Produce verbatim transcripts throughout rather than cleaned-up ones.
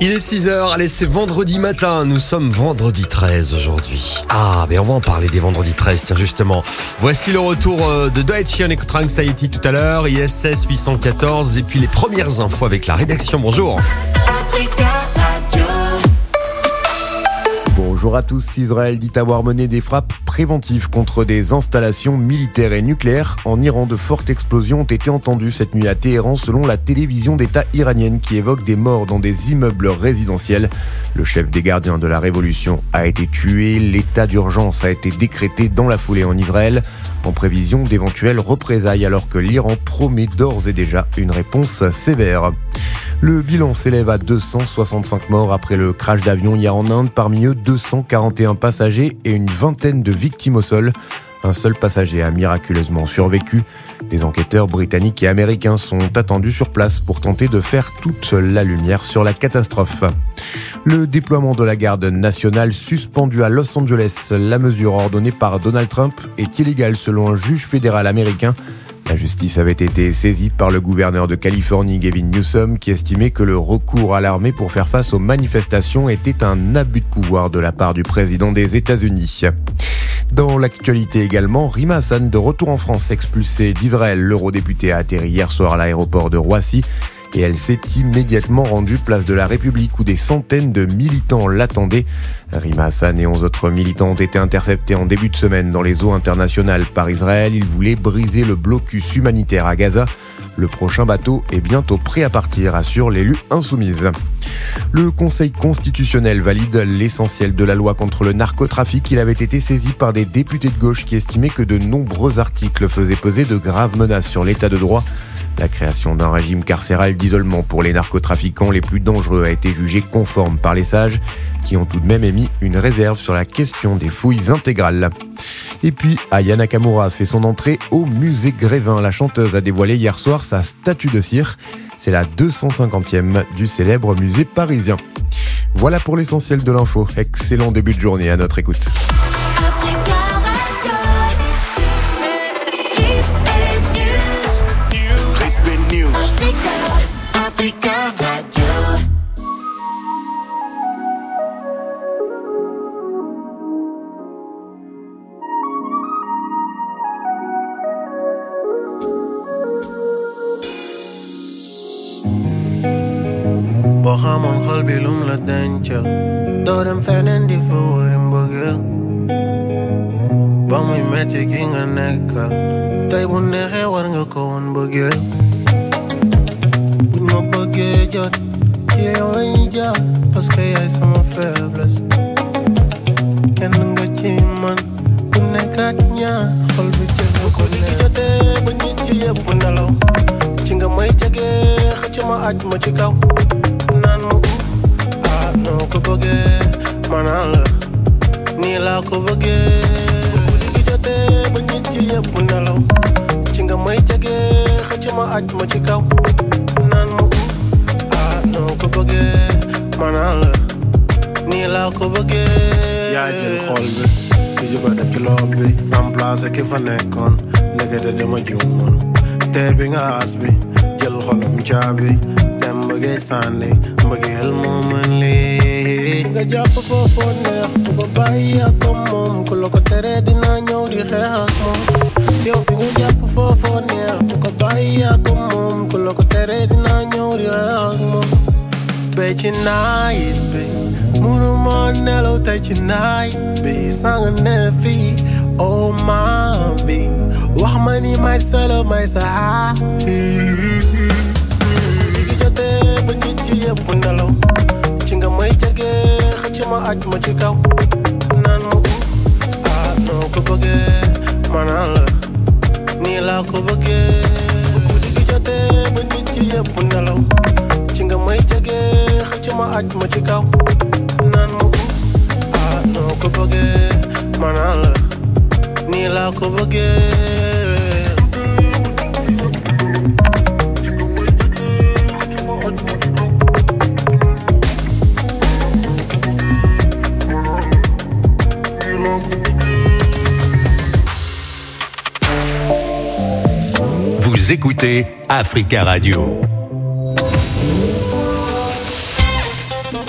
Il est six heures, allez c'est vendredi matin, nous sommes vendredi treize aujourd'hui. Ah, mais on va en parler des vendredis treize, tiens justement. Voici le retour de Deutsche, on écoutera Anxiety tout à l'heure, I S S huit cent quatorze et puis les premières infos avec la rédaction, bonjour. Africa Radio. Bonjour à tous, Israël dit avoir mené des frappes préventives contre des installations militaires et nucléaires en Iran. De fortes explosions ont été entendues cette nuit à Téhéran selon la télévision d'État iranienne qui évoque des morts dans des immeubles résidentiels. Le chef des gardiens de la révolution a été tué. L'état d'urgence a été décrété dans la foulée en Israël en prévision d'éventuelles représailles alors que l'Iran promet d'ores et déjà une réponse sévère. Le bilan s'élève à deux cent soixante-cinq morts après le crash d'avion hier en Inde, parmi eux deux cent quarante et un passagers et une vingtaine de victimes au sol. Un seul passager a miraculeusement survécu. Des enquêteurs britanniques et américains sont attendus sur place pour tenter de faire toute la lumière sur la catastrophe. Le déploiement de la garde nationale suspendu à Los Angeles, la mesure ordonnée par Donald Trump est illégale selon un juge fédéral américain. La justice avait été saisie par le gouverneur de Californie, Gavin Newsom, qui estimait que le recours à l'armée pour faire face aux manifestations était un abus de pouvoir de la part du président des États-Unis. Dans l'actualité également, Rima Hassan, de retour en France, expulsée d'Israël. L'eurodéputée a atterri hier soir à l'aéroport de Roissy et elle s'est immédiatement rendue place de la République où des centaines de militants l'attendaient. Rima Hassan et onze autres militants ont été interceptés en début de semaine dans les eaux internationales par Israël. Ils voulaient briser le blocus humanitaire à Gaza. Le prochain bateau est bientôt prêt à partir, assure l'élu insoumise. Le Conseil constitutionnel valide l'essentiel de la loi contre le narcotrafic. Il avait été saisi par des députés de gauche qui estimaient que de nombreux articles faisaient peser de graves menaces sur l'état de droit. La création d'un régime carcéral d'isolement pour les narcotrafiquants les plus dangereux a été jugée conforme par les sages, qui ont tout de même émis une réserve sur la question des fouilles intégrales. Et puis, Aya Nakamura a fait son entrée au musée Grévin. La chanteuse a dévoilé hier soir sa statue de cire. C'est la deux cent cinquantième du célèbre musée parisien. Voilà pour l'essentiel de l'info. Excellent début de journée à notre écoute. boo xamoon xol bi lum la dencal doo dem feneen di fa wëri mbëggeel ba muy metti ki nga nekkal tey bu neexee war nga ko woon mbëggeel buñ ma bëggee jot ci yow lañuy jaar parce que yaay sama faiblesse kenn nga ci man ku nekkaat ñaar xol bi jël bu ko liggéey jotee ba nit ci yëpp nelaw ci nga may jege xëcc ma aj ma ci kaw naan ma uuf ah noo ko bëggee manaan la nii laa ko bëggee bu liggéey jotee ba nit ci yëpp nelaw ci nga may jege xëcc ma aj ma ci kaw naan ma uuf ah noo ko bëggee manaan la nii laa ko bëggee yaa jël xol bi di jóg def ci loof bi remplacé ki fa nekkoon nekkete dama juumoon teer bi nga as bi jël xolam caabi dem bëggee sànni mbëggeel moo mën lii nga jàpp foofu neex bu ko bàyyi ak moom ku la ko tere dina ñëw di xeex ak moom yow fi nga jàpp foofu neex bu ko bàyyi ak moom ku la ko tere dina ñëw di xeex ak moom bay ci night bi munu moo nelaw tey ci night bi sanga ne fii oh my bi wax ma ni may solo may sa liggéey jotee ba nit ci yëpp nelaw ci nga may jege xëcc ma aj ma ci kaw naan ma uuf ah noo ko bëggee manaan la nii laa ko bëggee bu liggéey jotee ba nit ci yëpp nelaw ci nga may jege xëcc ma aj ma ci kaw naan ma uuf ah noo ko bëggee manaan la nii laa ko bëggee Vous écoutez Africa Radio.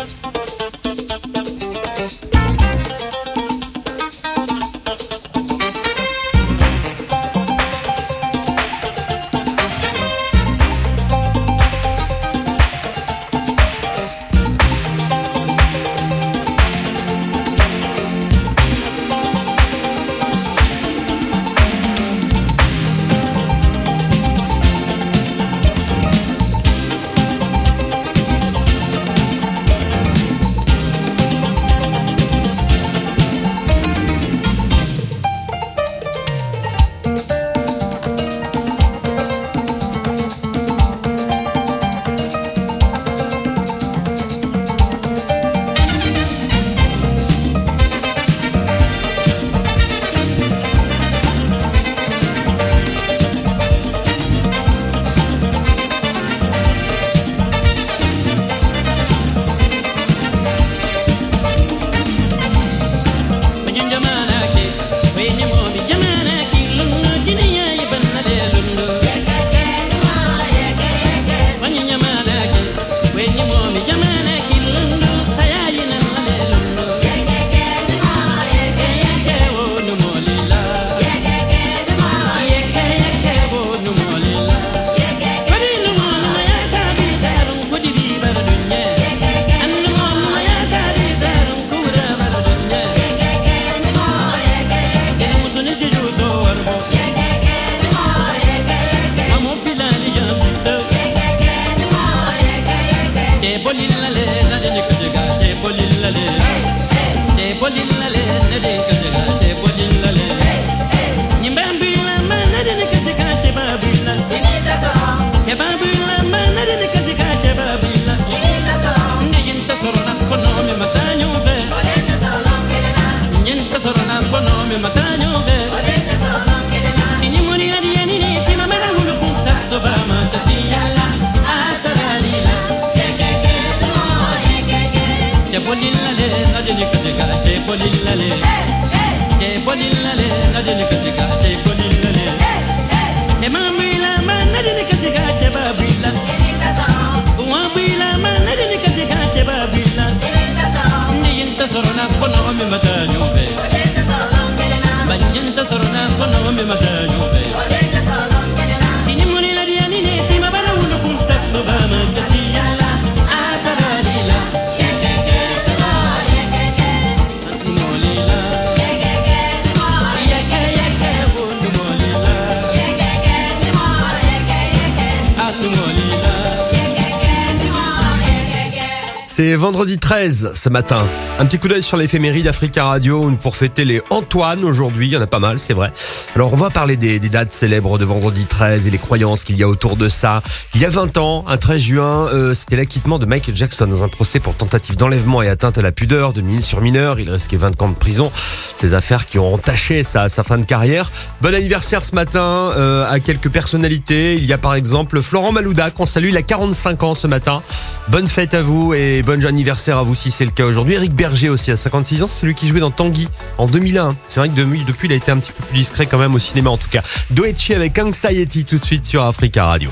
C'est vendredi treize ce matin. Un petit coup d'œil sur l'éphémérie d'Africa Radio pour fêter les Antoine aujourd'hui. Il y en a pas mal, c'est vrai. Alors on va parler des, des dates célèbres de vendredi treize et les croyances qu'il y a autour de ça. Il y a vingt ans, un treize juin, euh, c'était l'acquittement de Michael Jackson dans un procès pour tentative d'enlèvement et atteinte à la pudeur de mineur sur mineur. Il risquait vingt ans de prison. Ces affaires qui ont entaché sa, sa fin de carrière. Bon anniversaire ce matin euh, à quelques personnalités. Il y a par exemple Florent Malouda qu'on salue, il a quarante-cinq ans ce matin. Bonne fête à vous et bon anniversaire à vous si c'est le cas aujourd'hui. Éric Berger aussi à cinquante-six ans, c'est celui qui jouait dans Tanguy en deux mille un. C'est vrai que depuis il a été un petit peu plus discret quand même au cinéma en tout cas. Doechi avec Anxiety tout de suite sur Africa Radio.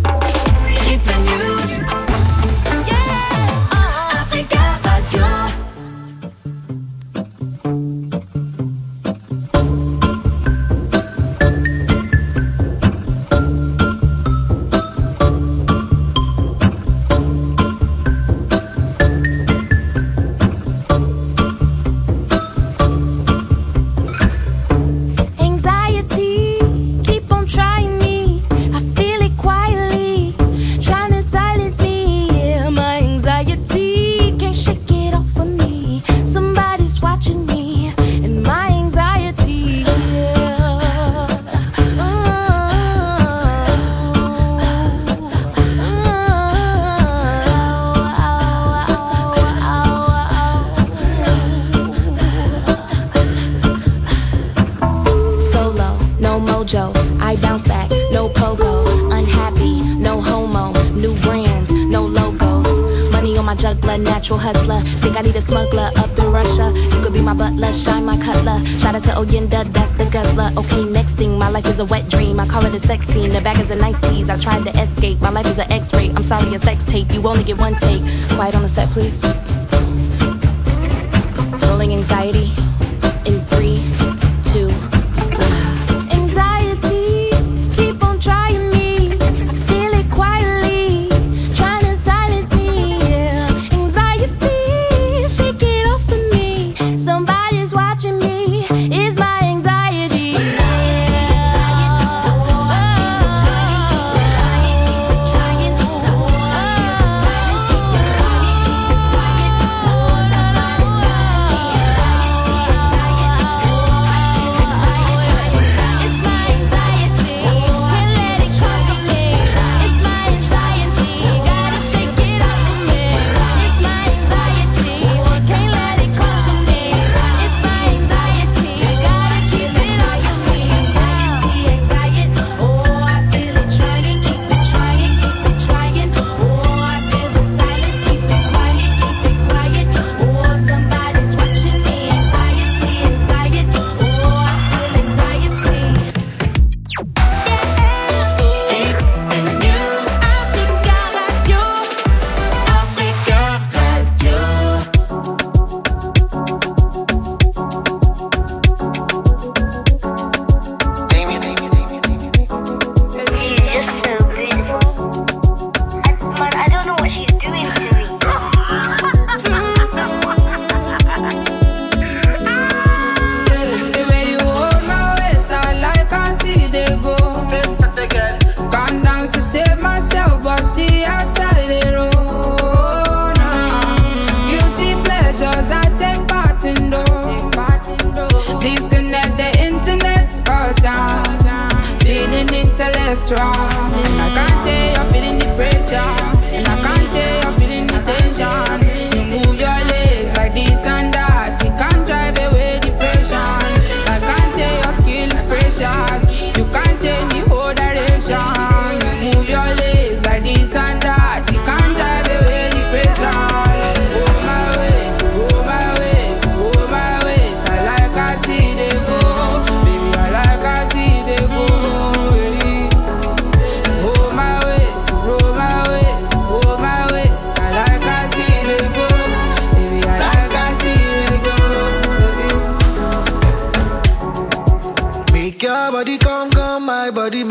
I bounce back, no pogo, unhappy, no homo, new brands, no logos. Money on my juggler, natural hustler. Think I need a smuggler up in Russia. You could be my butler, shine my cutler. Shout out to Oyenda, that's the guzzler. Okay, next thing, my life is a wet dream. I call it a sex scene, the bag is a nice tease. I tried to escape, my life is an X-ray. I'm sorry, a sex tape, you only get one take. Quiet on the set, please. Rolling anxiety in three, two,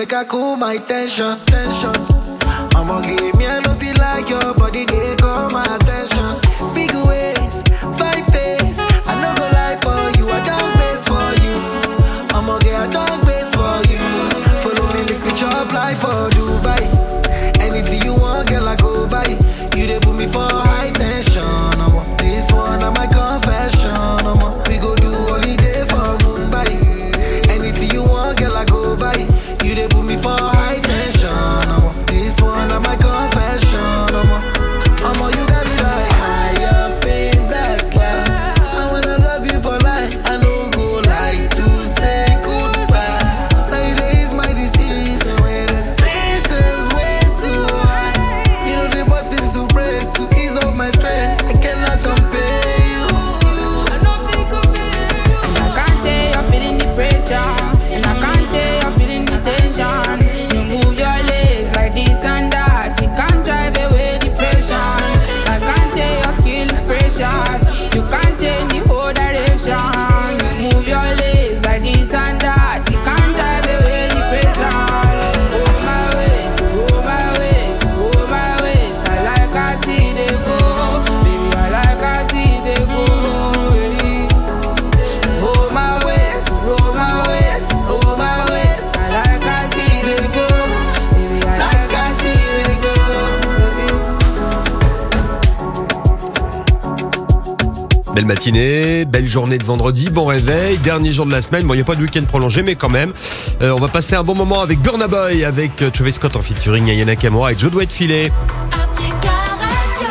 make I cool my tension, tension. I'ma give me a love feel like your body, they call my attention. Big ways, fine face, I no go lie for you, I don't base for you. I'ma get a dog base for you. Follow me, make we chop life for Dubai. Anything you want, girl, I go buy. You they put me for high tension. I'm on this one, I'm my confession. I'm on, we go do holiday for Mumbai. Anything you want, girl, I go buy. You they put me for high tension. I'm on this one, I'm my confession. I'm on, I'm on, you got me like high up in that class. I wanna love you for life. I know go like to say goodbye. Nowadays my disease, when the tension's way too high. You know the buttons to press to ease off my stress. I cannot compare you. I don't think compare you. And I can't tell you're feeling the pressure. And I can't tell you're feeling the tension. You move your legs like this and that. You can't drive away depression. I can't tell your skill is precious. You can't change the whole direction. You move your legs like this and that. You can't drive away depression. Oh my ways, oh my ways, oh my ways. I like I see they go. Baby, I like I see they go. Oh my ways, oh my ways, oh my ways. I like I see they go. Baby, I like Like I see they go. Belle matinée, belle journée de vendredi, bon réveil, dernier jour de la semaine. Bon, il n'y a pas de week-end prolongé, mais quand même, euh, on va passer un bon moment avec Burna Boy, avec euh, Travis Scott en featuring, Aya Nakamura et Joe doit être filé. Africa Radio.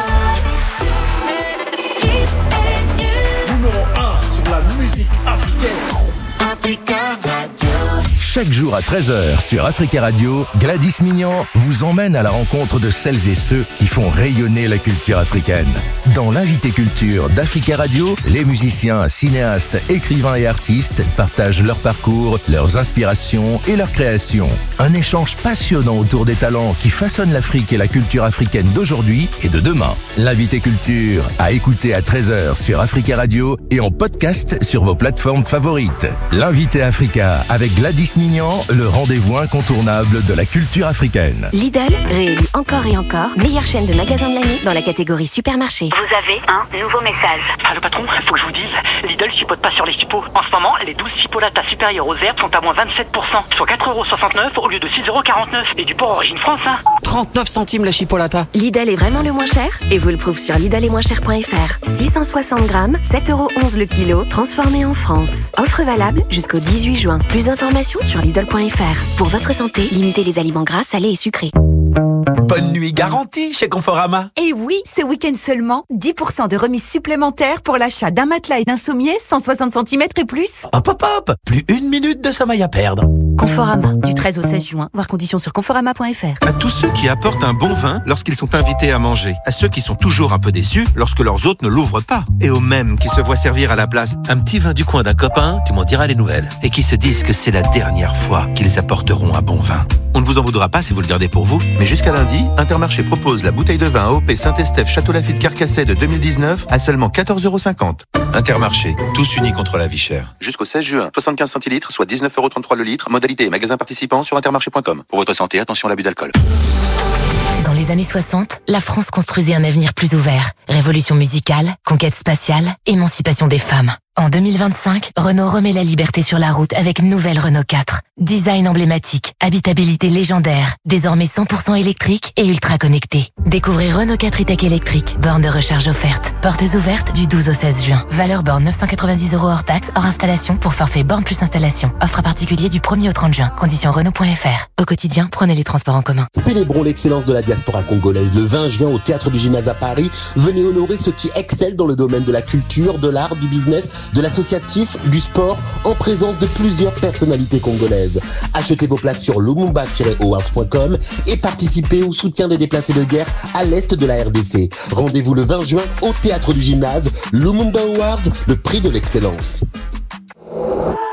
Hit and news. Numéro un sur la musique africaine. Africa Radio. Chaque jour à treize heures sur Africa Radio, Gladys Mignan vous emmène à la rencontre de celles et ceux qui font rayonner la culture africaine. Dans l'invité culture d'Africa Radio, les musiciens, cinéastes, écrivains et artistes partagent leur parcours, leurs inspirations et leurs créations. Un échange passionnant autour des talents qui façonnent l'Afrique et la culture africaine d'aujourd'hui et de demain. L'invité culture à écouter à treize heures sur Africa Radio et en podcast sur vos plateformes favorites. L'invité Africa avec Gladys Mignan, le rendez-vous incontournable de la culture africaine. Lidl, réélu encore et encore, meilleure chaîne de magasins de l'année dans la catégorie supermarché. Vous avez un nouveau message. Allô patron, faut que je vous dise, Lidl chipote pas sur les chipots. En ce moment, les douze chipolatas supérieures aux herbes sont à moins vingt-sept pour cent, soit quatre euros soixante-neuf au lieu de six euros quarante-neuf. Et du porc origine France, hein. trente-neuf centimes la chipolata. Lidl est vraiment le moins cher et vous le prouve sur lidl et moins cher point f r. six cent soixante grammes, sept euros onze le kilo, transformé en France. Offre valable jusqu'au dix-huit juin. Plus d'informations sur lidl point f r. Pour votre santé, limitez les aliments gras, salés et sucrés. Bonne nuit garantie chez Conforama. Et oui, ce week-end seulement, dix pour cent de remise supplémentaire pour l'achat d'un matelas et d'un sommier cent soixante centimètres et plus. Hop hop hop, plus une minute de sommeil à perdre. Conforama, du treize au seize juin, voir conditions sur conforama point f r. À tous ceux qui apportent un bon vin lorsqu'ils sont invités à manger. À ceux qui sont toujours un peu déçus lorsque leurs hôtes ne l'ouvrent pas. Et aux mêmes qui se voient servir à la place un petit vin du coin d'un copain, tu m'en diras les nouvelles. Et qui se disent que c'est la dernière fois qu'ils apporteront un bon vin. On ne vous en voudra pas si vous le gardez pour vous, mais jusqu'à lundi, Intermarché propose la bouteille de vin A O P Saint-Estèphe Château Lafite Carcassonne de deux mille dix-neuf à seulement quatorze euros cinquante. Intermarché, tous unis contre la vie chère. Jusqu'au seize juin, soixante-quinze centilitres, soit dix-neuf euros trente-trois le litre. Modalité et magasin participant sur intermarché point com. Pour votre santé, attention à l'abus d'alcool. Dans les années soixante, la France construisait un avenir plus ouvert. Révolution musicale, conquête spatiale, émancipation des femmes. En deux mille vingt-cinq, Renault remet la liberté sur la route avec nouvelle Renault quatre. Design emblématique, habitabilité légendaire, désormais cent pour cent électrique et ultra connecté. Découvrez Renault quatre e-tech électrique, borne de recharge offerte. Portes ouvertes du douze au seize juin. Valeur borne neuf cent quatre-vingt-dix euros hors taxe, hors installation pour forfait borne plus installation. Offre à particulier du premier au trente juin. Conditions Renault point f r. Au quotidien, prenez les transports en commun. Célébrons l'excellence de la diaspora congolaise le vingt juin au Théâtre du Gymnase à Paris. Venez honorer ceux qui excellent dans le domaine de la culture, de l'art, du business, de l'associatif, du sport, en présence de plusieurs personnalités congolaises. Achetez vos places sur lumumba tiret awards point com et participez au soutien des déplacés de guerre à l'est de la R D C. Rendez-vous le vingt juin au Théâtre du Gymnase. Lumumba Awards, le prix de l'excellence.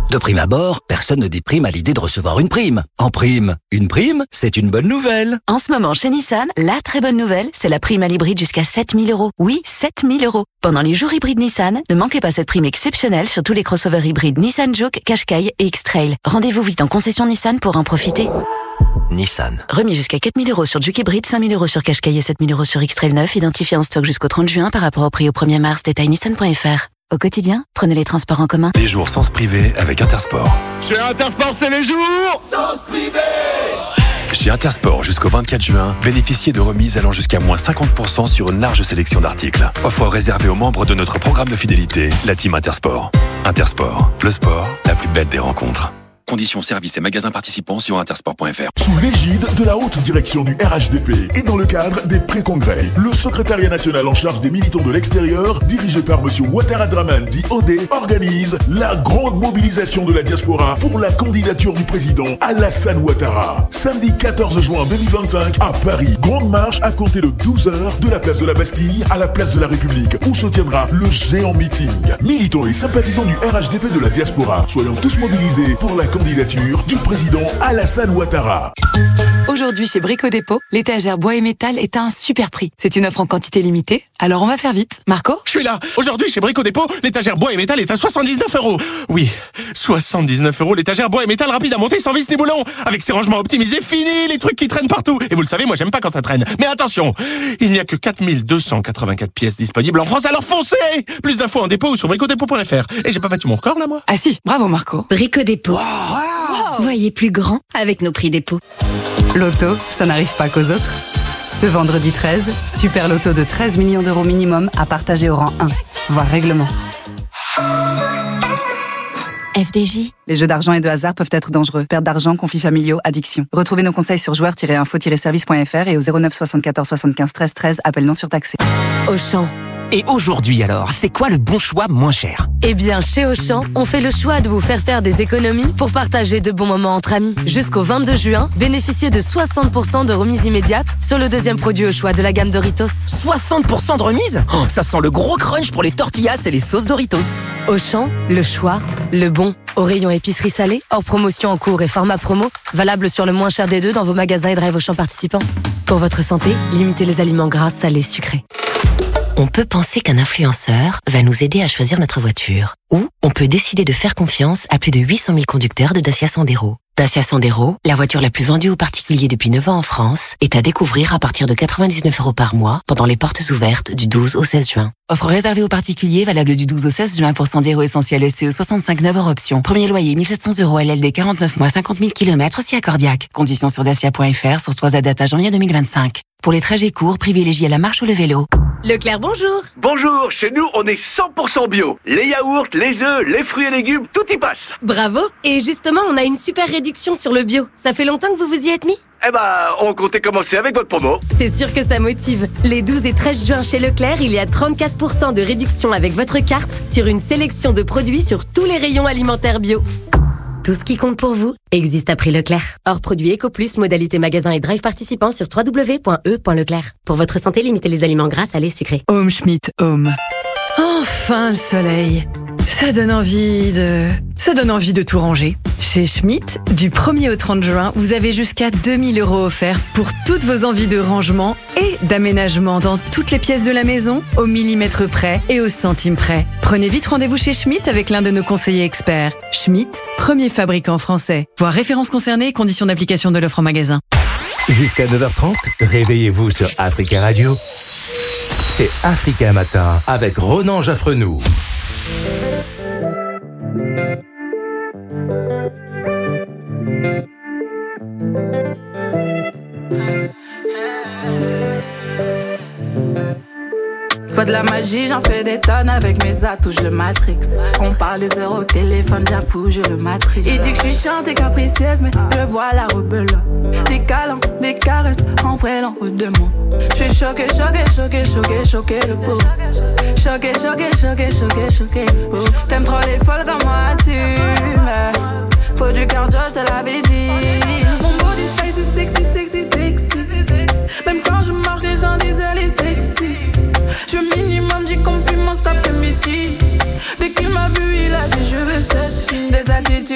De prime abord, personne ne déprime à l'idée de recevoir une prime. En prime, une prime, c'est une bonne nouvelle. En ce moment, chez Nissan, la très bonne nouvelle, c'est la prime à l'hybride jusqu'à sept mille euros. Oui, sept mille euros. Pendant les jours hybrides Nissan, ne manquez pas cette prime exceptionnelle sur tous les crossovers hybrides Nissan Juke, Qashqai et X-Trail. Rendez-vous vite en concession Nissan pour en profiter. Nissan. Remis jusqu'à quatre mille euros sur Juke hybride, cinq mille euros sur Qashqai et sept mille euros sur X-Trail neuf, identifié en stock jusqu'au trente juin par rapport au prix au premier mars. Détail nissan point f r. Au quotidien, prenez les transports en commun. Les jours sens privé avec Intersport. Chez Intersport, c'est les jours sens privé. Chez Intersport, jusqu'au vingt-quatre juin, bénéficiez de remises allant jusqu'à moins cinquante pour cent sur une large sélection d'articles. Offre réservée aux membres de notre programme de fidélité, la Team Intersport. Intersport, le sport, la plus belle des rencontres. Conditions, services et magasins participants sur intersport point f r. Sous l'égide de la haute direction du R H D P et dans le cadre des pré-congrès, le secrétariat national en charge des militants de l'extérieur, dirigé par M. Ouattara Draman dit Odé, organise la grande mobilisation de la diaspora pour la candidature du président Alassane Ouattara. Samedi quatorze juin deux mille vingt-cinq à Paris, grande marche à compter de douze heures de la place de la Bastille à la place de la République où se tiendra le géant meeting. Militants et sympathisants du R H D P de la diaspora, soyons tous mobilisés pour la candidature du président Alassane Ouattara. Aujourd'hui chez Brico Dépôt, l'étagère bois et métal est à un super prix. C'est une offre en quantité limitée, alors on va faire vite. Marco ? Je suis là. Aujourd'hui chez Brico Dépôt, l'étagère bois et métal est à soixante-dix-neuf euros. Oui, soixante-dix-neuf euros l'étagère bois et métal rapide à monter sans vis ni boulon. Avec ses rangements optimisés, fini les trucs qui traînent partout. Et vous le savez, moi j'aime pas quand ça traîne. Mais attention, il n'y a que quatre mille deux cent quatre-vingt-quatre pièces disponibles en France, alors foncez. Plus d'infos en dépôt ou sur brico dépôt point f r. Et j'ai pas battu mon record là moi ? Ah si, bravo Marco. Brico Dépôt. Wow, wow. Voyez plus grand avec nos prix dépôt. Loto, ça n'arrive pas qu'aux autres. Ce vendredi treize, super loto de treize millions d'euros minimum à partager au rang un, voire règlement. F D J. Les jeux d'argent et de hasard peuvent être dangereux. Perte d'argent, conflits familiaux, addiction. Retrouvez nos conseils sur joueurs tiret info tiret service point f r et au zéro neuf soixante-quatorze soixante-quinze treize treize, appel non surtaxé. Auchan. Et aujourd'hui alors, c'est quoi le bon choix moins cher ? Eh bien, chez Auchan, on fait le choix de vous faire faire des économies pour partager de bons moments entre amis. Jusqu'au vingt-deux juin, bénéficiez de soixante pour cent de remise immédiate sur le deuxième produit au choix de la gamme Doritos. soixante pour cent de remise ? Oh, ça sent le gros crunch pour les tortillas et les sauces Doritos. Auchan, le choix, le bon. Au rayon épicerie salée, hors promotion en cours et format promo, valable sur le moins cher des deux dans vos magasins et drive Auchan participants. Pour votre santé, limitez les aliments gras, salés, sucrés. On peut penser qu'un influenceur va nous aider à choisir notre voiture. Ou on peut décider de faire confiance à plus de huit cent mille conducteurs de Dacia Sandero. Dacia Sandero, la voiture la plus vendue aux particuliers depuis neuf ans en France, est à découvrir à partir de quatre-vingt-dix-neuf euros par mois pendant les portes ouvertes du douze au seize juin. Offre réservée aux particuliers, valable du douze au seize juin pour Sandero Essentiel S C E soixante-cinq neuf hors option. Premier loyer mille sept cents euros L L D quarante-neuf mois cinquante mille kilomètres aussi accordiaque. Conditions sur dacia point f r, source trois à date à janvier deux mille vingt-cinq. Pour les trajets courts, privilégiez la marche ou le vélo. Leclerc, bonjour. Bonjour, chez nous on est cent pour cent bio. Les yaourts, les œufs, les fruits et légumes, tout y passe. Bravo. Et justement, on a une super réduction sur le bio. Ça fait longtemps que vous vous y êtes mis ? Eh ben, on comptait commencer avec votre promo. C'est sûr que ça motive. Les douze et treize juin chez Leclerc, il y a trente-quatre pour cent de réduction avec votre carte sur une sélection de produits sur tous les rayons alimentaires bio. Tout ce qui compte pour vous existe à prix Leclerc. Hors produit EcoPlus, modalité magasin et drive participant sur w w w point e point leclerc. Pour votre santé, limitez les aliments gras, salés, sucrés. Home Schmidt Home. Enfin le soleil. Ça donne envie de... Ça donne envie de tout ranger. Chez Schmidt, du premier au trente juin, vous avez jusqu'à deux mille euros offerts pour toutes vos envies de rangement et d'aménagement dans toutes les pièces de la maison, au millimètre près et au centime près. Prenez vite rendez-vous chez Schmidt avec l'un de nos conseillers experts. Schmidt, premier fabricant français. Voir références concernées et conditions d'application de l'offre en magasin. Jusqu'à neuf heures trente, réveillez-vous sur Africa Radio. C'est Africa Matin avec Ronan Jaffrenoux. C'est pas de la magie, j'en fais des tonnes avec mes atouts, je le matrix. On parle des heures au téléphone, j'avoue, je le matrix. Il dit que je suis chiante et capricieuse, mais je vois la rebelle. Des câlins, des caresses, en vrai, l'en haut de moi. Je suis choqué, choqué, choqué, choqué, choqué le pot. Choqué, choqué, choqué, choqué, choqué le pot. T'aimes trop les folles comme moi, assume. Faut du cardio, je te l'avais dit. Mon body spicy, sexy, sexy, sexy. Même quand je marche, les gens disent elle est sexy. Je veux minimum dix compliments cet après-midi. Dès qu'il m'a vu, il a dit je veux cette fille. Des attitudes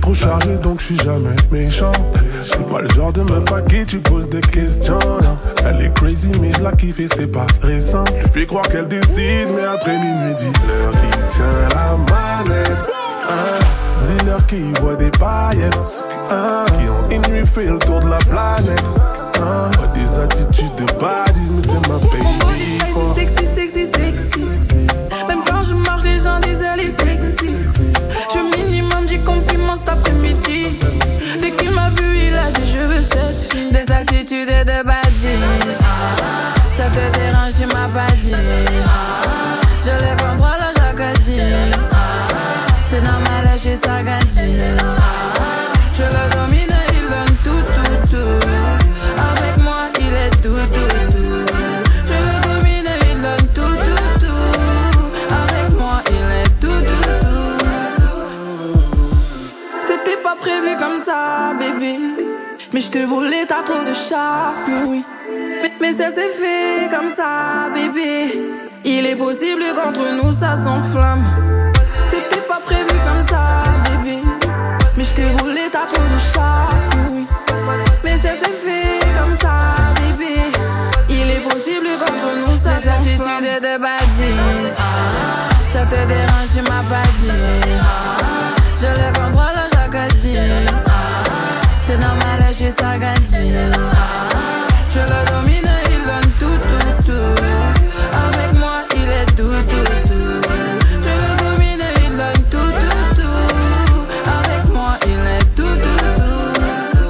trop chargé donc je suis jamais méchant. C'est pas le genre de meuf à qui tu poses des questions, non. Elle est crazy mais je la kiffe et c'est pas récent. Je fais croire qu'elle décide mais après minuit dis-leur qui tient la manette, hein. Dis-leur qui voit des paillettes, hein. Qui ont une nuit fait le tour de la planète, hein. Pas des attitudes de badisme mais c'est ma baby. Mon body sexy, sexy, sexy, sexy. Même quand je marche les gens disent elle est sexy. Je minimum dis compliments cet après-midi. Dès qu'il m'a vu il a dit je veux cette fille. Des attitudes et des baddies. Ça te dérange tu m'as pas dit. Je les contrôle chaque dit. C'est normal je suis sagadi. Je le domine il donne tout tout tout. Avec moi il est tout tout tout. Je le domine il donne tout tout tout. Avec moi il est tout tout tout. C'était pas prévu comme ça bébé, mais je te voulais t'as trop de charme oui. Mais, mais ça s'est fait comme ça bébé. Il est possible qu'entre nous ça s'enflamme. C'était pas prévu comme ça bébé, mais je te voulais t'as trop de charme oui. Mais ça s'est fait comme ça bébé. Il est possible qu'entre nous ça s'enflamme. Des attitudes et des baddies. Ça te dérange tu m'as pas dit. Je les contrôle chaque dit. C'est normal je suis sagadi. Je le domine il donne tout tout tout. Avec moi il est tout tout tout. Je le domine il donne tout tout tout. Avec moi il est tout tout tout.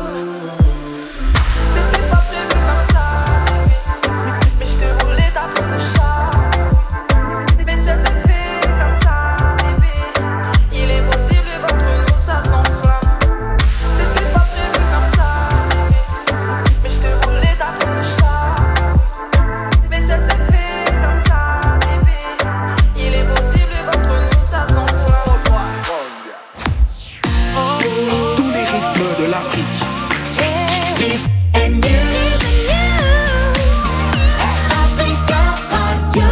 C'était pas prévu comme ça, mais je te voulais t'as trop de charme. Mais ça s'est fait comme ça, bébé. Il est possible qu'entre nous ça s'enflamme. C'était pas prévu comme ça, mais je te voulais t'as trop de charme. Mais ça s'est fait comme ça, bébé. Il est possible qu'entre nous ça s'enflamme. Tous les rythmes de l'Afrique. And you, Africa Radio.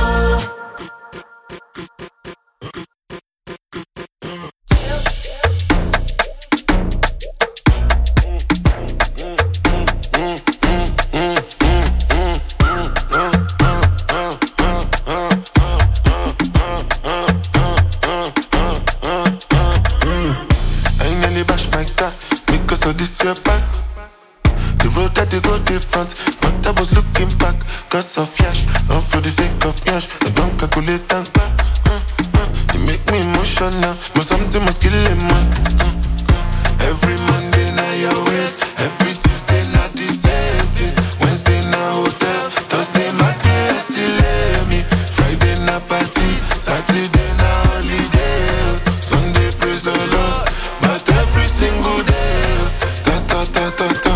Ain't any bash like that because of this year back. The road that they go different, but I was looking back. Cause of yash, and for the sake of yash, I don't calculate and back. Uh, uh, you make me emotional, but something must kill him, man. Uh, uh, every Monday night your waist, every Tuesday not the same thing. Wednesday na hotel, Thursday my day, still let me. Friday na party, Saturday na holiday, Sunday praise the Lord, but every single day. Ta ta ta ta ta.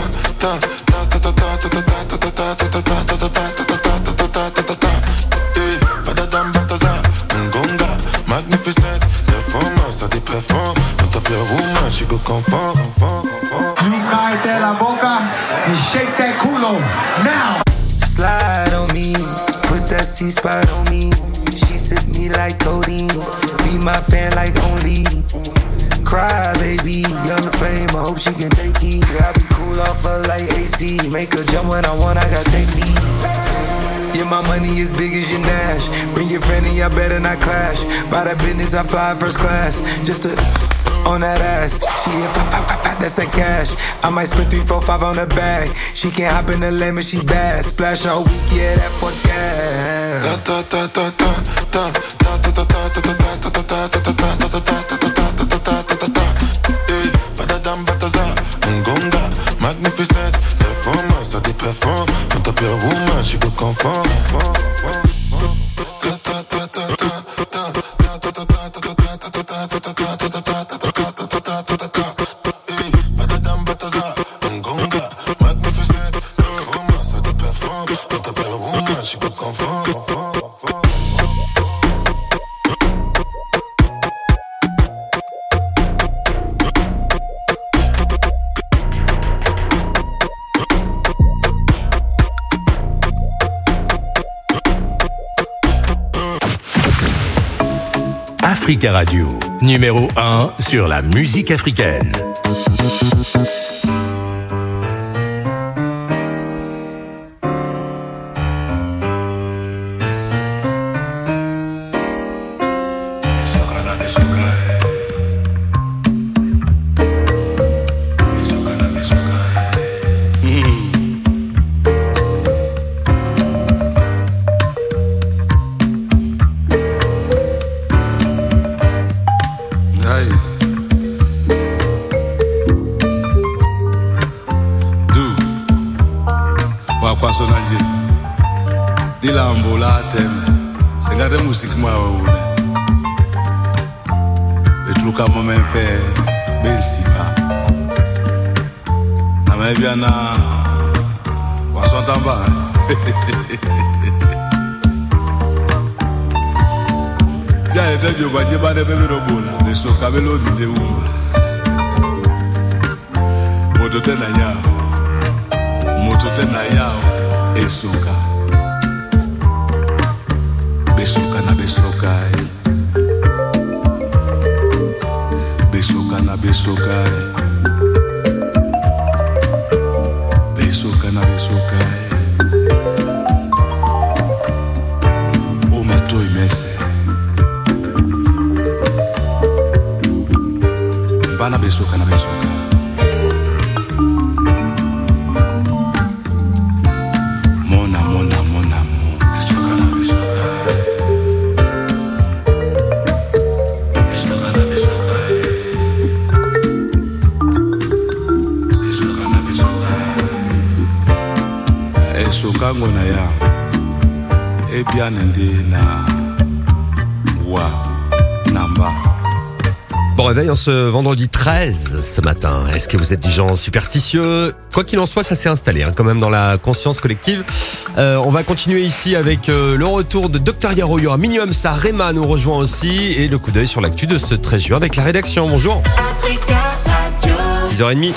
Magnificent, performance, des performances. On top your woman, she go confirm, confirm, confirm. Cállate la boca and shake that culo now. Slide on me, put that C-spot on me. She sip me like codeine, be my fan like only. Cry baby, young flame, I hope she can take heat. I be cool off her like A C, make her jump when I want, I got take me. Yeah, my money is big as your Nash. Bring your friend and y'all better not clash. By that business, I fly first class. Just to on that ass. She hit five, five, five, five, that's that cash. I might spend three, four, five on the bag. She can't hop in the lane, but she bad. Splash all week, yeah, that for gas. Ta ta ta ta ta ta ta ta ta ta ta ta ta ta ta ta ta ta ta ta. Hey, badadam bataza, ngonga, magnificent, performance, des performances. On top your woman, she go confirm. Africa Radio, numéro un sur la musique africaine. Music mawe betruka momempe bensipa na mebiana waswatamba ya etebyo baje bane bebero bola besoka belo de uma moto tena yao moto tena yao esoka besoka na besoka besoka na besoka besoka na besoka o matoi mese bana besoka na besoka mona mona mona besoka na besoka sokango na ya ebianende na wa namba. Bon réveil en ce vendredi treize ce matin. Est-ce que vous êtes du genre superstitieux? Quoi qu'il en soit, ça s'est installé hein, quand même dans la conscience collective. Euh, on va continuer ici avec euh, le retour de Docteur Yaro. Il y aura Minimum ça, Rema nous rejoint aussi et le coup d'œil sur l'actu de ce treize juin avec la rédaction. Bonjour. six heures trente.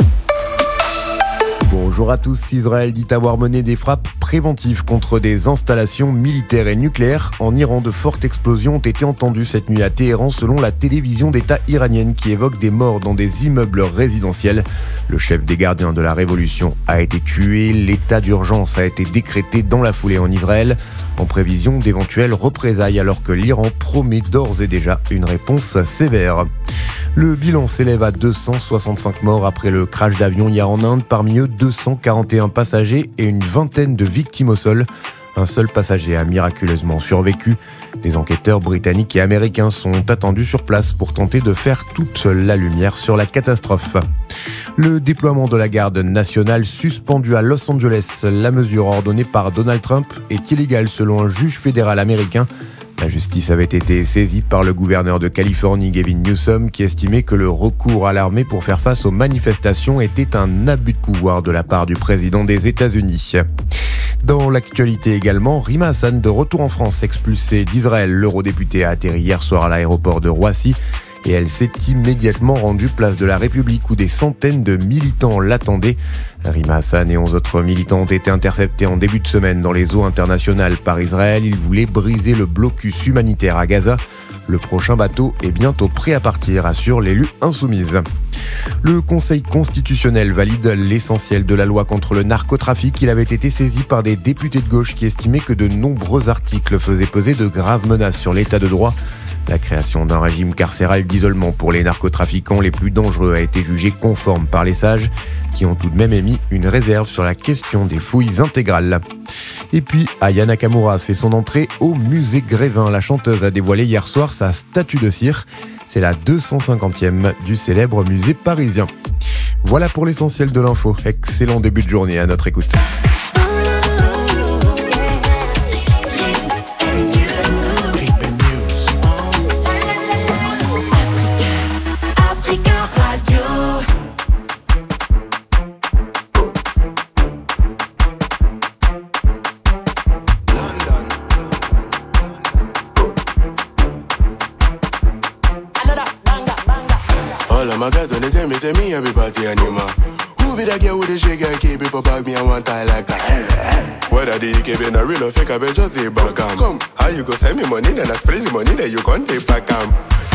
Bonjour à tous. Israël dit avoir mené des frappes préventives contre des installations militaires et nucléaires en Iran. De fortes explosions ont été entendues cette nuit à Téhéran selon la télévision d'État iranienne qui évoque des morts dans des immeubles résidentiels. Le chef des gardiens de la révolution a été tué. L'état d'urgence a été décrété dans la foulée en Israël en prévision d'éventuelles représailles alors que l'Iran promet d'ores et déjà une réponse sévère. Le bilan s'élève à deux cent soixante-cinq morts après le crash d'avion hier en Inde, parmi eux deux cent quarante et un passagers et une vingtaine de victimes au sol. Un seul passager a miraculeusement survécu. Des enquêteurs britanniques et américains sont attendus sur place pour tenter de faire toute la lumière sur la catastrophe. Le déploiement de la garde nationale suspendu à Los Angeles. La mesure ordonnée par Donald Trump est illégale selon un juge fédéral américain. La justice avait été saisie par le gouverneur de Californie, Gavin Newsom, qui estimait que le recours à l'armée pour faire face aux manifestations était un abus de pouvoir de la part du président des États-Unis. Dans l'actualité également, Rima Hassan de retour en France, expulsée d'Israël. L'eurodéputée a atterri hier soir à l'aéroport de Roissy et elle s'est immédiatement rendue place de la République où des centaines de militants l'attendaient. Rima Hassan et onze autres militants ont été interceptés en début de semaine dans les eaux internationales par Israël. Ils voulaient briser le blocus humanitaire à Gaza. Le prochain bateau est bientôt prêt à partir, assure l'élu insoumise. Le Conseil constitutionnel valide l'essentiel de la loi contre le narcotrafic. Il avait été saisi par des députés de gauche qui estimaient que de nombreux articles faisaient peser de graves menaces sur l'état de droit. La création d'un régime carcéral d'isolement pour les narcotrafiquants les plus dangereux a été jugée conforme par les sages, qui ont tout de même émis une réserve sur la question des fouilles intégrales. Et puis, Aya Nakamura a fait son entrée au musée Grévin. La chanteuse a dévoilé hier soir sa statue de cire. C'est la deux cent cinquantième du célèbre musée parisien. Voilà pour l'essentiel de l'info. Excellent début de journée à notre écoute. My guys on the tell me, tell me everybody anymore. Who be that girl with the shake and keep it for bag me and one tie like that? Whether the keep in a real or fake, I bet just say back am. Come, how you go send me money, then I spray the money, then you can't take back am.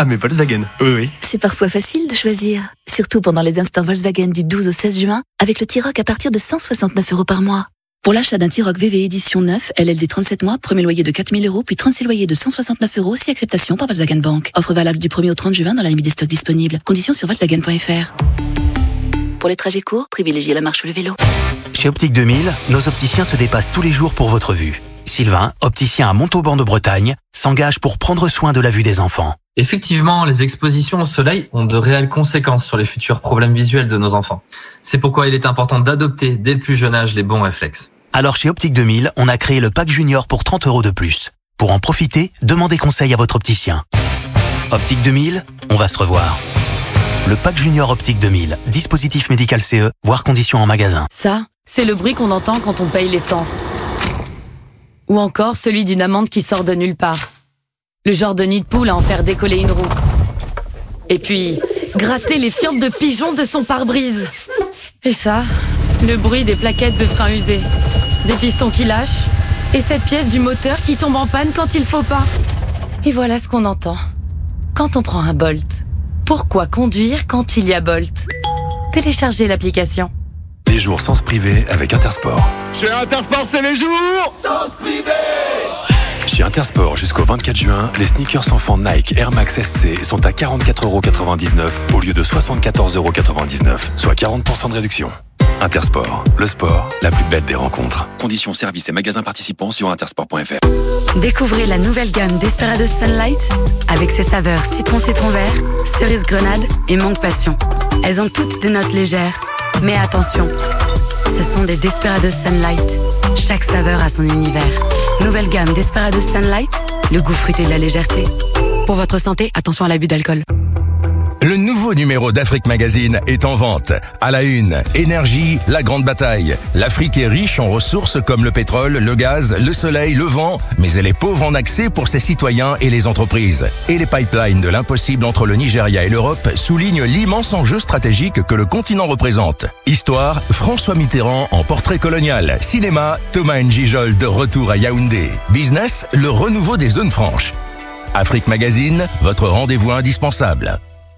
à mes Volkswagen. Oui, oui. C'est parfois facile de choisir, surtout pendant les instants Volkswagen du douze au seize juin, avec le T-Roc à partir de cent soixante-neuf euros par mois. Pour l'achat d'un T-Roc V V édition neuf, L L D trente-sept mois, premier loyer de quatre mille euros, puis trente-six loyers de cent soixante-neuf euros, si acceptation par Volkswagen Bank. Offre valable du premier au trente juin dans la limite des stocks disponibles. Conditions sur Volkswagen point F R. Pour les trajets courts, privilégiez la marche ou le vélo. Chez Optique deux mille, nos opticiens se dépassent tous les jours pour votre vue. Sylvain, opticien à Montauban de Bretagne, s'engage pour prendre soin de la vue des enfants. Effectivement, les expositions au soleil ont de réelles conséquences sur les futurs problèmes visuels de nos enfants. C'est pourquoi il est important d'adopter dès le plus jeune âge les bons réflexes. Alors chez Optique deux mille, on a créé le pack junior pour trente euros de plus. Pour en profiter, demandez conseil à votre opticien. Optique deux mille, on va se revoir. Le pack junior Optique deux mille, dispositif médical C E, voire conditions en magasin. Ça, c'est le bruit qu'on entend quand on paye l'essence. Ou encore celui d'une amande qui sort de nulle part. Le genre de nid de poule à en faire décoller une roue. Et puis, gratter les fientes de pigeons de son pare-brise. Et ça, le bruit des plaquettes de frein usées, des pistons qui lâchent, et cette pièce du moteur qui tombe en panne quand il faut pas. Et voilà ce qu'on entend. Quand on prend un Bolt. Pourquoi conduire quand il y a Bolt? Téléchargez l'application. Les jours sens privé avec Intersport. Chez Intersport, c'est les jours sens privé. Chez Intersport, jusqu'au vingt-quatre juin, les sneakers enfants Nike Air Max S C sont à quarante-quatre euros quatre-vingt-dix-neuf au lieu de soixante-quatorze euros quatre-vingt-dix-neuf, soit quarante pour cent de réduction. Intersport, le sport, la plus belle des rencontres. Conditions, services et magasins participants sur intersport point F R. Découvrez la nouvelle gamme Desperados Sunlight avec ses saveurs citron-citron vert, cerise grenade et mangue passion. Elles ont toutes des notes légères. Mais attention, ce sont des Desperados Sunlight. Chaque saveur a son univers. Nouvelle gamme Desperados Sunlight, le goût fruité de la légèreté. Pour votre santé, attention à l'abus d'alcool. Le nouveau numéro d'Afrique Magazine est en vente. À la une, énergie, la grande bataille. L'Afrique est riche en ressources comme le pétrole, le gaz, le soleil, le vent, mais elle est pauvre en accès pour ses citoyens et les entreprises. Et les pipelines de l'impossible entre le Nigeria et l'Europe soulignent l'immense enjeu stratégique que le continent représente. Histoire, François Mitterrand en portrait colonial. Cinéma, Thomas N'Gijol de retour à Yaoundé. Business, le renouveau des zones franches. Afrique Magazine, votre rendez-vous indispensable.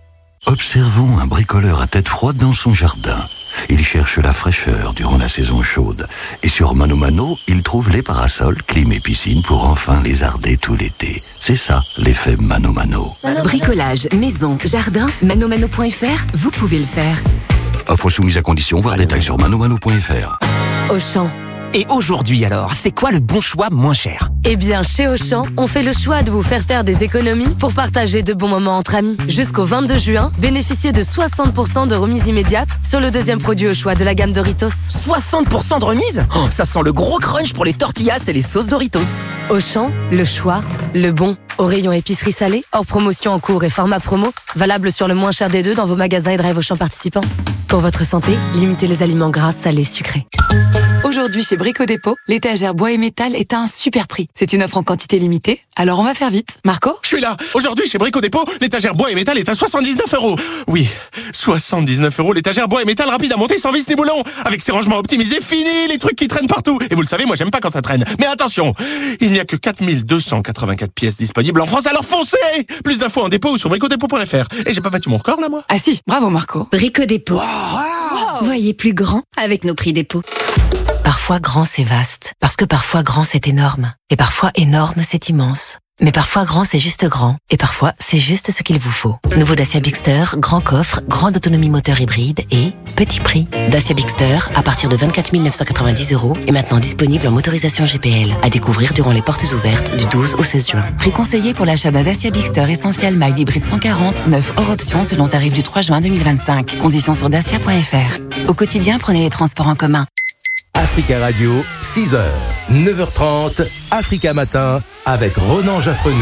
Observons un bricoleur à tête froide dans son jardin. Il cherche la fraîcheur durant la saison chaude. Et sur Mano Mano, il trouve les parasols, clim et piscine pour enfin lézarder tout l'été. C'est ça, l'effet Mano Mano. Bricolage, maison, jardin, manomano point F R, vous pouvez le faire. Offre soumise à condition, voir détails sur manomano point F R. Auchan. Et aujourd'hui alors, c'est quoi le bon choix moins cher? Eh bien, chez Auchan, on fait le choix de vous faire faire des économies pour partager de bons moments entre amis. Jusqu'au vingt-deux juin, bénéficiez de soixante pour cent de remise immédiate sur le deuxième produit au choix de la gamme Doritos. soixante pour cent de remise? Oh, ça sent le gros crunch pour les tortillas et les sauces Doritos. Auchan, le choix, le bon. Au rayon épicerie salée, hors promotion en cours et format promo, valable sur le moins cher des deux dans vos magasins et drive Auchan participants. Pour votre santé, limitez les aliments gras, salés, sucrés. Aujourd'hui, chez Brico Dépôt, l'étagère bois et métal est à un super prix. C'est une offre en quantité limitée, alors on va faire vite. Marco? Je suis là. Aujourd'hui, chez Brico Dépôt, l'étagère bois et métal est à soixante-dix-neuf euros. Oui, soixante-dix-neuf euros, l'étagère bois et métal rapide à monter sans vis ni boulon. Avec ses rangements optimisés, fini les trucs qui traînent partout. Et vous le savez, moi j'aime pas quand ça traîne. Mais attention, il n'y a que quatre mille deux cent quatre-vingt-quatre pièces disponibles en France, alors foncez! Plus d'infos en dépôt ou sur brico dépôt point F R. Et j'ai pas battu mon record là, moi? Ah si, bravo Marco. Brico Dépôt. Wow, wow. Voyez plus grand avec nos prix dépôt. Parfois grand c'est vaste, parce que parfois grand c'est énorme, et parfois énorme c'est immense. Mais parfois grand c'est juste grand, et parfois c'est juste ce qu'il vous faut. Nouveau Dacia Bigster, grand coffre, grande autonomie moteur hybride et petit prix. Dacia Bigster à partir de vingt-quatre mille neuf cent quatre-vingt-dix euros est maintenant disponible en motorisation G P L, à découvrir durant les portes ouvertes du douze au seize juin. Prix conseillé pour l'achat d'un Dacia Bigster essentiel mild hybride cent quarante, neuf hors option selon tarif du trois juin deux mille vingt-cinq. Conditions sur dacia point F R. Au quotidien, prenez les transports en commun. Africa Radio, six heures, neuf heures trente, Africa Matin, avec Ronan Jaffrenou.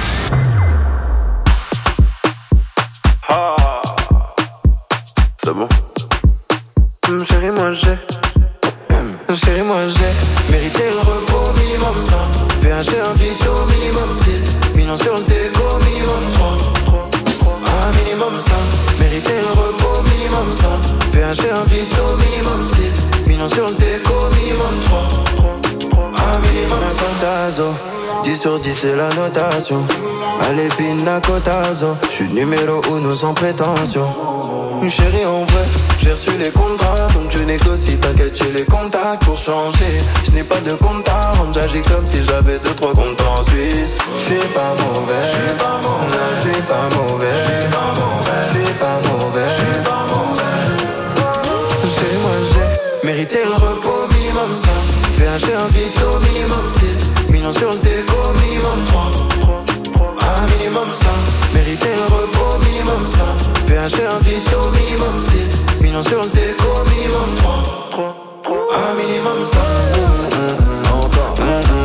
Ah, c'est bon. Mmh, chérie, moi j'ai. Mmh, chérie, moi j'ai mérité le repos minimum cent. V H G un vito minimum six. Millions sur le déco minimum trois. Un minimum cinq. Mérité le repos minimum cent. V H G un vito minimum six. Millions sur le déco, minimum trois. Un minimum cinq tazo. dix sur dix c'est la notation. Allez pina cotazo, j'suis numéro uno sans prétention. Chérie en vrai, j'ai reçu les contrats, donc je négocie, t'inquiète j'ai les contacts pour changer. Je n'ai pas de compte à rendre, j'agis comme si j'avais deux trois comptes en Suisse. Je suis pas mauvais, je suis pas mauvais, je suis pas mauvais, je suis pas mauvais, je suis pas mauvais, je suis pas mauvais. C'est moi j'ai mérité le repos minimum ça. V H un vito minimum six, millions sur le déco minimum trois. Un minimum ça, mérité le repos minimum ça. V H un vito minimum six, millions sur le déco minimum trois. Un minimum ça. Encore.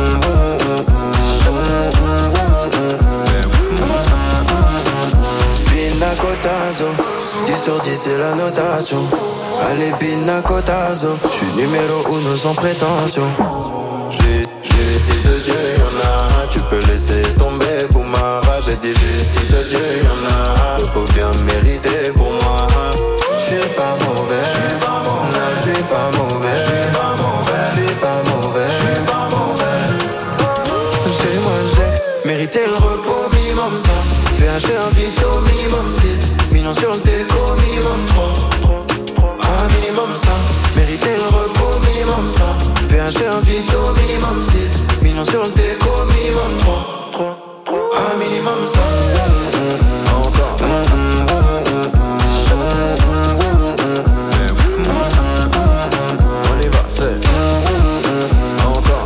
Pina cotazo, dix sur dix c'est la notation. Allez pina cotazo, j'suis numéro uno sans prétention. J'ai justice de Dieu, y'en a un, tu peux laisser tomber pour ma rage. J'ai dit justice de Dieu, y'en a un, repos bien mérité pour moi. J'suis pas mauvais, j'suis pas mauvais, j'suis pas mauvais, j'suis pas mauvais, j'suis pas mauvais, j'suis pas mauvais. C'est moi j'ai mérité le repos minimum ça. V H un vito minimum six, millions sur le déco minimum trois. Un minimum ça, mérité le repos minimum ça. V H un vito minimum six, millions sur le déco minimum trois. Un minimum ça. Encore. On y va, c'est encore.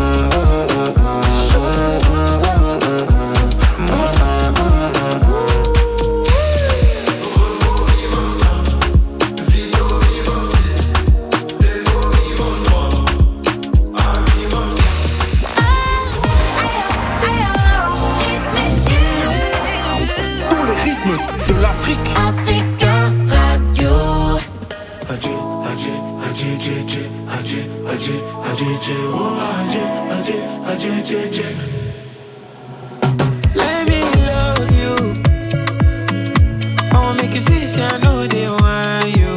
Let me love you. I wanna make you see, see I know they want you.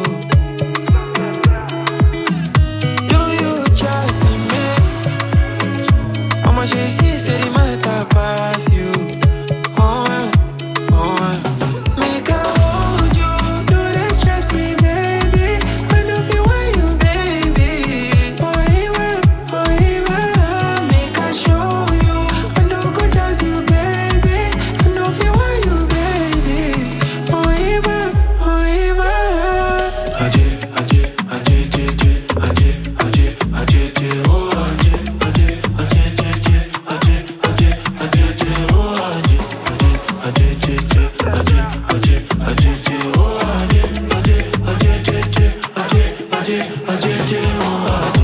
Do you trust in me? How much you see, say they might pass you. Oh, uh, oh, uh. Make I hold you, do they stress me, baby? I know if you want you, baby. Oh, even, oh, even. Make I show you, I know go just you, baby. I know if you want you, baby. Oh, even, oh, even. Aje, aje, aje, aje, aje, aje, aje, aje, oh, aje, aje, aje, aje, aje, aje, aje, aje, oh, aje, aje, aje, aje, aje, aje, aje, aje, oh, aje, aje, aje, aje, aje, aje, aje, aje, oh, aje.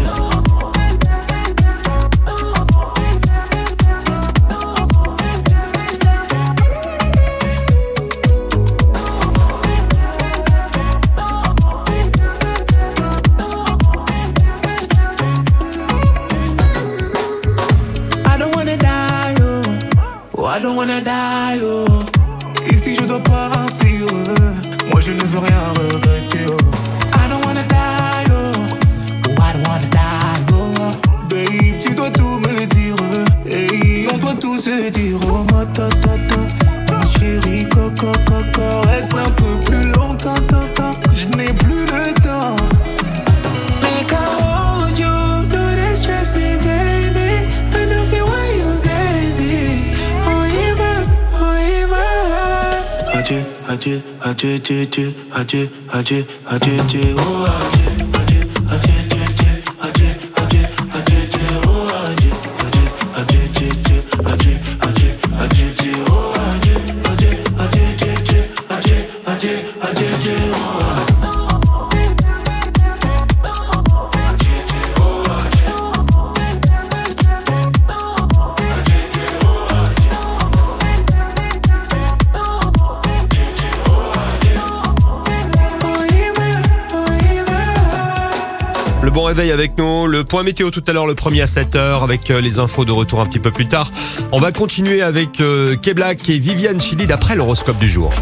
I don't wanna die, oh. Oh, I don't wanna die, oh. Et si je dois partir, euh, moi je ne veux rien regretter, oh. I don't wanna die, oh. Oh, I don't wanna die, oh. Babe, tu dois tout me dire, euh. Hey, on doit tout se dire, oh, ma ta ta ta. Ma chérie, coco, coco, reste un peu plus longtemps, tant, tant. Je n'ai plus le temps. Make I hold you, do they stress me, baby? I know if you want you, baby. Oh, even, oh, even. Aje, aje, aje, aje, aje, aje, aje, aje, oh, aje, aje, aje, aje, aje, aje, aje, aje, oh, aje, aje, aje, aje, aje, aje, aje, aje, oh, aje, aje, aje, aje, aje, aje, aje, aje, oh, aje. Le bon réveil avec nous, le point météo tout à l'heure, le premier à sept heures avec les infos de retour un petit peu plus tard. On va continuer avec euh, K-Black et Viviane Chidid après l'horoscope du jour.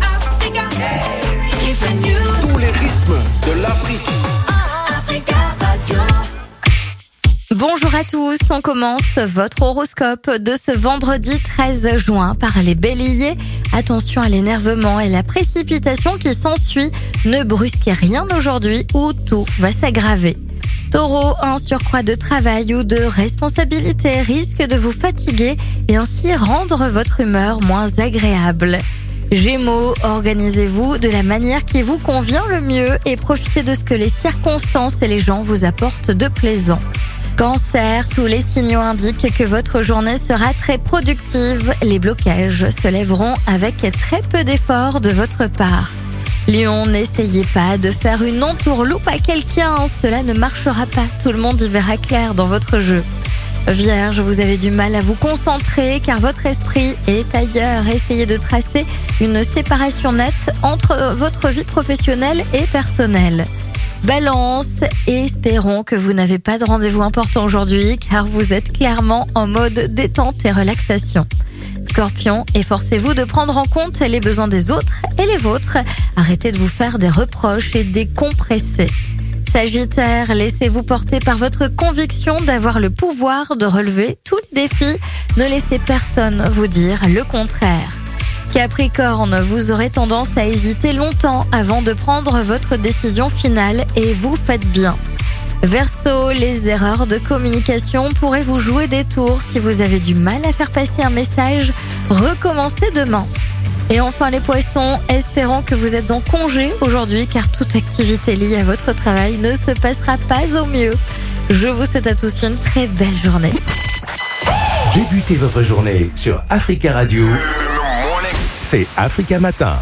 Tous les rythmes de l'Afrique. Bonjour à à tous, on commence votre horoscope de ce vendredi treize juin par les béliers. Attention à l'énervement et la précipitation qui s'ensuit. Ne brusquez rien aujourd'hui ou tout va s'aggraver. Taureau, un surcroît de travail ou de responsabilité risque de vous fatiguer et ainsi rendre votre humeur moins agréable. Gémeaux, organisez-vous de la manière qui vous convient le mieux et profitez de ce que les circonstances et les gens vous apportent de plaisant. Cancer, tous les signaux indiquent que votre journée sera très productive. Les blocages se lèveront avec très peu d'efforts de votre part. Lion, n'essayez pas de faire une entourloupe à quelqu'un, cela ne marchera pas, tout le monde y verra clair dans votre jeu. Vierge, vous avez du mal à vous concentrer car votre esprit est ailleurs. Essayez de tracer une séparation nette entre votre vie professionnelle et personnelle. Balance, espérons que vous n'avez pas de rendez-vous important aujourd'hui car vous êtes clairement en mode détente et relaxation. Scorpion, efforcez-vous de prendre en compte les besoins des autres et les vôtres. Arrêtez de vous faire des reproches et décompresser. Sagittaire, laissez-vous porter par votre conviction d'avoir le pouvoir de relever tous les défis. Ne laissez personne vous dire le contraire. Capricorne, vous aurez tendance à hésiter longtemps avant de prendre votre décision finale et vous faites bien. Verseau, les erreurs de communication pourraient vous jouer des tours. Si vous avez du mal à faire passer un message, recommencez demain. Et enfin les poissons, espérons que vous êtes en congé aujourd'hui car toute activité liée à votre travail ne se passera pas au mieux. Je vous souhaite à tous une très belle journée. Débutez votre journée sur Africa Radio. C'est Africa Matin.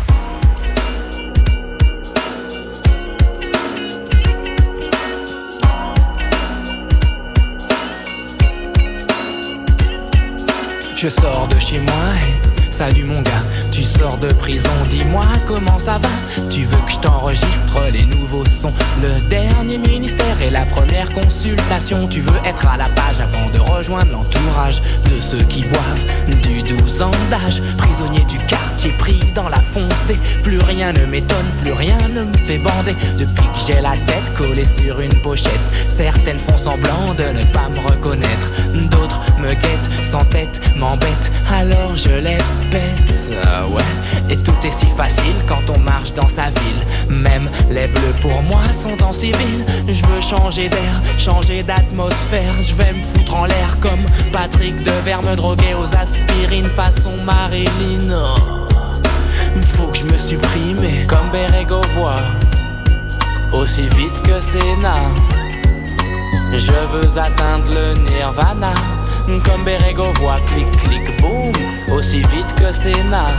Je sors de chez moi et salut mon gars, tu sors de prison, dis-moi comment ça va. Tu veux que je t'enregistre les nouveaux sons, le dernier ministère et la première consultation. Tu veux être à la page avant de rejoindre l'entourage de ceux qui boivent du douze ans d'âge. Prisonnier du quartier pris dans la fonce des. Plus rien ne m'étonne, plus rien ne me fait bander. Depuis que j'ai la tête collée sur une pochette, certaines font semblant de ne pas me reconnaître. D'autres me guettent, sans tête, m'embêtent, alors je les pète. Ah ouais. Et tout est si facile quand on marche dans sa ville. Même les bleus pour moi sont en civil. Je veux changer d'air, changer d'atmosphère. Je vais me foutre en l'air comme Patrick Devers, me droguer aux aspirines façon Marilyn. Oh. Faut que je me supprime et comme Bérégo voit aussi vite que Sénat. Je veux atteindre le nirvana comme Bérégo voit clic clic boum aussi vite que Sénat.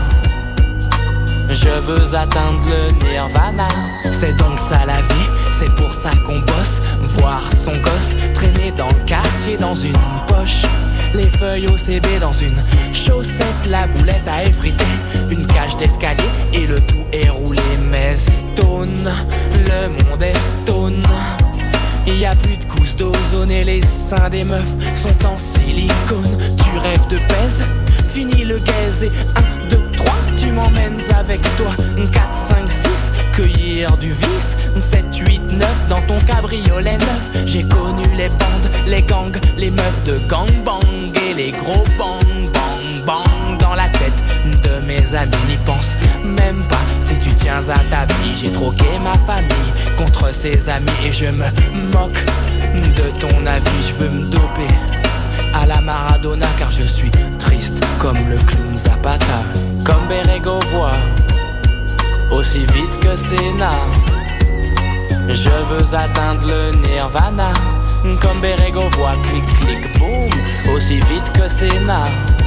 Je veux atteindre le nirvana. C'est donc ça la vie, c'est pour ça qu'on bosse. Voir son gosse traîner dans le quartier dans une poche. Les feuilles au C B dans une chaussette, la boulette à effriter, une cage d'escalier et le tout est roulé. Mais stone, le monde est stone. Il y a plus de couches d'ozone et les seins des meufs sont en silicone. Tu rêves de pèse, fini le gaze et un, deux, trois, tu m'emmènes avec toi. quatre, cinq, six, cueillir du vice. sept, huit, neuf, dans ton cabriolet neuf. J'ai connu les bandes, les gangs, les meufs de gangbang et les gros bang, bang, bang dans la tête de mes amis. N'y pense même pas si tu tiens à ta vie. J'ai troqué ma famille contre ses amis et je me moque de ton avis. Je veux me doper à la Maradona car je suis triste comme le clown Zapata. Comme Bérégo voit aussi vite que Sénat. Je veux atteindre le nirvana comme Bérégo voit clic clic boum aussi vite que Sénat.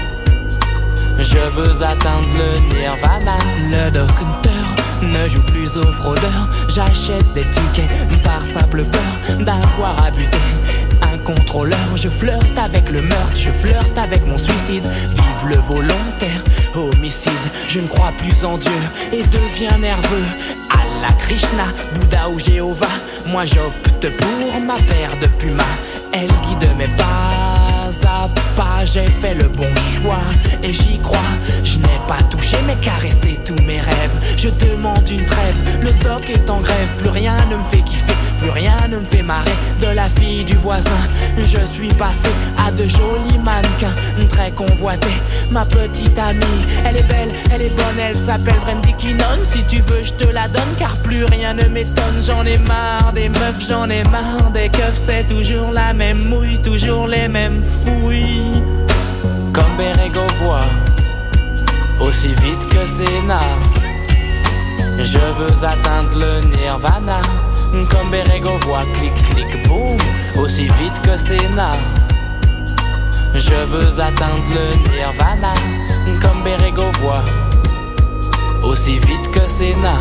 Je veux atteindre le nirvana. Le docteur ne joue plus au fraudeur. J'achète des tickets par simple peur d'avoir à buter un contrôleur. Je flirte avec le meurtre, je flirte avec mon suicide. Vive le volontaire homicide. Je ne crois plus en Dieu et deviens nerveux. Allah, Krishna, Bouddha ou Jéhovah. Moi j'opte pour ma paire de Puma. Elle guide mes pas à pas. J'ai fait le bon choix et j'y crois. Je n'ai pas touché mais caressé tous mes rêves. Je demande une trêve, le doc est en grève. Plus rien ne me fait kiffer, plus rien ne me fait marrer. De la fille du voisin, je suis passé à de jolis mannequins très convoités. Ma petite amie, elle est belle, elle est bonne, elle s'appelle Brandy Kinnon. Si tu veux je te la donne car plus rien ne m'étonne. J'en ai marre des meufs, j'en ai marre des keufs. C'est toujours la même mouille, toujours les mêmes fouilles. Comme Bérégo voit, aussi vite que Sénat, je veux atteindre le nirvana. Comme Bérégo voit, clic clic boum, aussi vite que Sénat, je veux atteindre le nirvana. Comme Bérégo voit, aussi vite que Sénat.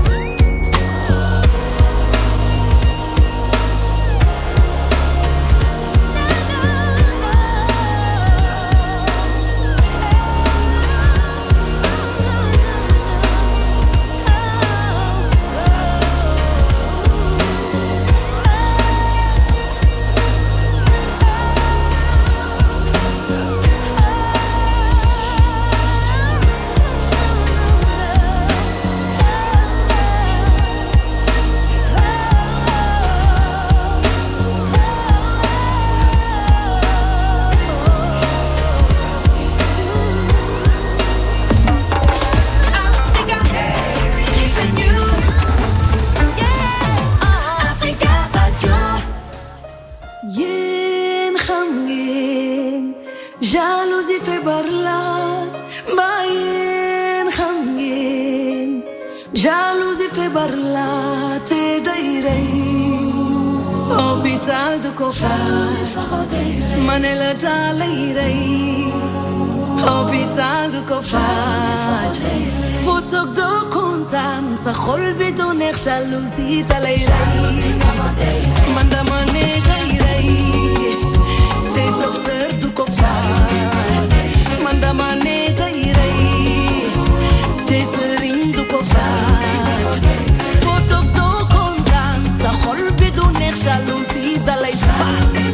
Hôpital du Cofage, Manela Daleirei. Hôpital du Cofage, Fotok do Contam, Sahol Bitoner Jalousie Daleirei. Manda Mane Dairei, Te Docteur du Cofage, Manda Mane Dairei, Te Serin du Cofage. Fotok do Contam, Sahol Bitoner Jalousie Daleirei.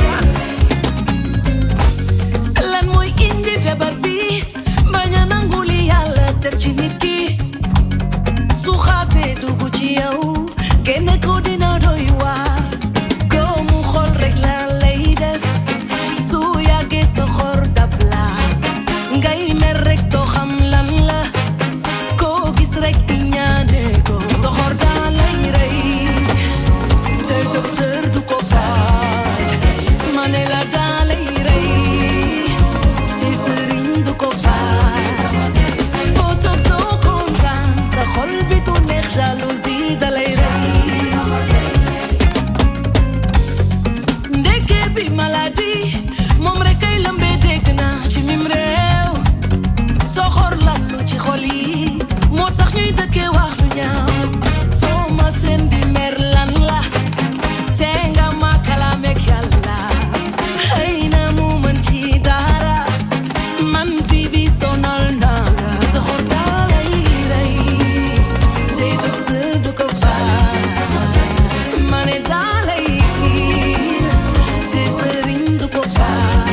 Lan moy indi febar bi baña nanguli yalla def ci nit ki su xasse dugg ci yow génne ko dina doy waar ko mu xol rek la lay def su yàggee sa xor dab la ngay mer rek doo xam lan la koo gis rek di ñaane ko sa xor daa lay rey te docteur du ko faaj ma ne la daa lay rey te sëriñ du ko faaj photo doo kontaan sa xol bi du neex jalousie da lay rey ndeke bi maladie moom rek ay lëmbe dégg naa ci mim réew soxor lallu ci xol yi moo tax ñuy dëkkee wax lu ñaaw foo ma seen di mer lan la te nga ma kalaameek yàlla xëy na mu mën ci dara man fi vi sonal naa la soxor daa lay rey te docteur du ko faaj ma ne daa lay kiil te sëriñ du ko faaj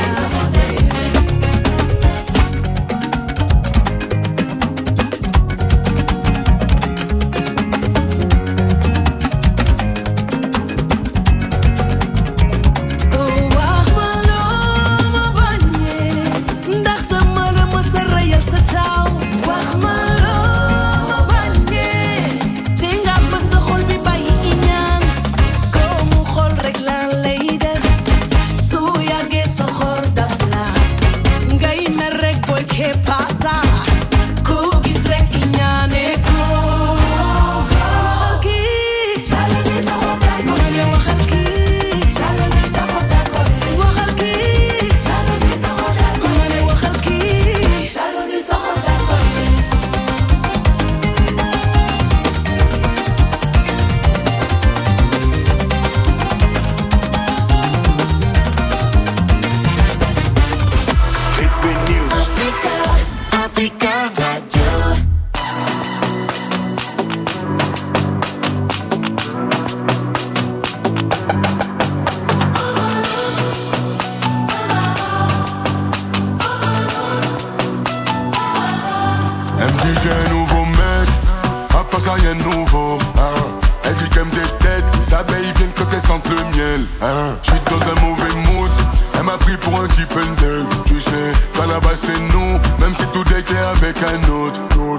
wax ma loo ma bañee ndaxte ma la mës a reyal sa taaw wax ma loo ma bañee te nga ba sa xol bi bàyyi iñaan ko mu xol rek la lay def su yàggee sa xor dab la ngay mer rek booy kee paasa ko gis rek iñaane ko waxal kii ma ne waxal kii waxal kii ma ne waxal kii Creepy News. Africa Radio. M D G nouveau mec, après ça y'a nouveau hein. Elle dit qu'elle me déteste, les abeilles viennent quand elles sentent le miel. Hein, j'suis dans un mauvais mood, elle m'a pris pour un type neuf. Tu sais, quand là-bas c'est nous, même si tout est clair avec un autre.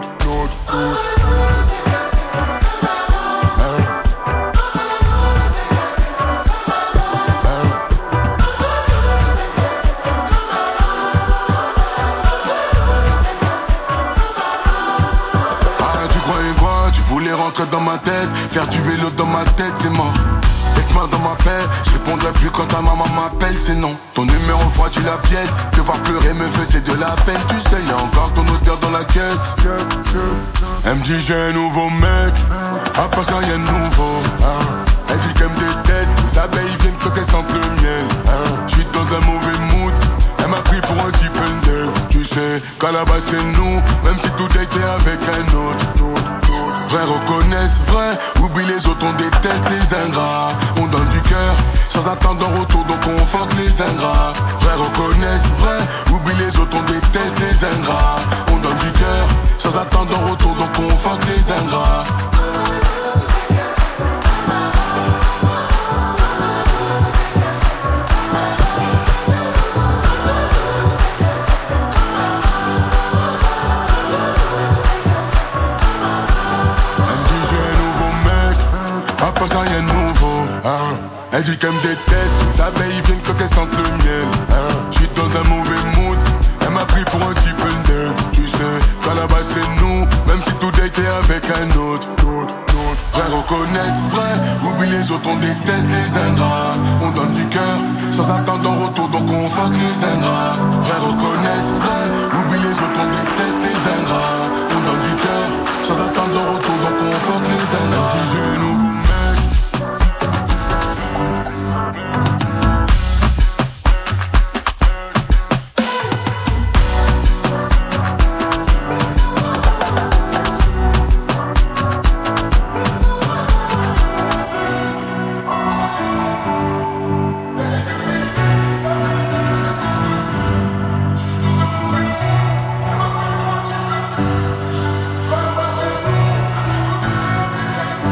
Rentrer dans ma tête, faire du vélo dans ma tête, c'est mort. Laisse-moi dans ma paix, je répondrai plus quand ta maman m'appelle, c'est non. Ton numéro froidit la pièce, te voir pleurer me faisait de la peine. Tu sais, y'a encore ton odeur dans la caisse. Elle me dit j'ai un nouveau mec, après ça y'a un nouveau. Hein. Elle dit qu'elle me déteste, les abeilles viennent quand elles sentent le miel. Hein. J'suis dans un mauvais mood, elle m'a pris pour un type neuf. Tu sais, qu'à la base c'est nous, même si tout est clair avec un autre. Vrai reconnaissent, vrai, oublie les autres, on déteste les ingrats. On donne du cœur, sans attendre un retour, donc on fuck les ingrats. Vrai reconnaissent, vrai, oublie les autres, on déteste les ingrats. On donne du cœur, sans attendre un retour, donc on fuck les ingrats. Après ça y'a nouveau, hein. Elle dit qu'elle me déteste, les abeilles viennent quand elles sentent le miel, hein. J'suis dans un mauvais mood, elle m'a pris pour un type neuf. Tu sais, quand là-bas c'est nous, même si tout est clair avec un autre. Vrai reconnaissent, vrai, oublie les autres, on déteste les ingrats. On donne du cœur, sans attendre un retour, donc on fuck les ingrats. Vrai reconnaissent, vrai, oublie les autres, on déteste les ingrats.